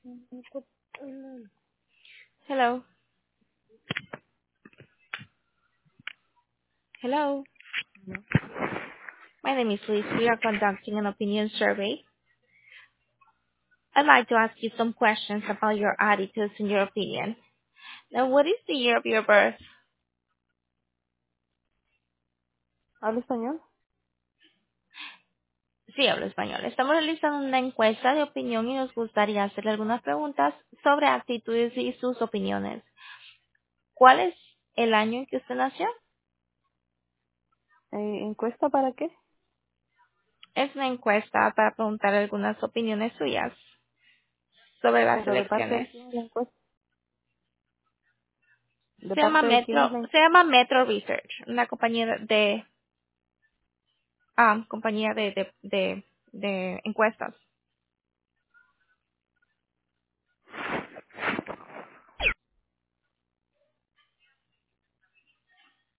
Hello. Hello. My name is Liz. We are conducting an opinion survey. I'd like to ask you some questions about your attitudes and your opinion. Now, what is the year of your birth? ¿Habla español? Sí, hablo español. Estamos realizando una encuesta de opinión y nos gustaría hacerle algunas preguntas sobre actitudes y sus opiniones. ¿Cuál es el año en que usted nació? ¿Encuesta para qué? Es una encuesta para preguntar algunas opiniones suyas sobre las ¿Pero de parte de elecciones. quién es la encuesta? ¿De Se llama parte de quién es Metro, la se encuesta? llama Metro Research, una compañía de encuestas.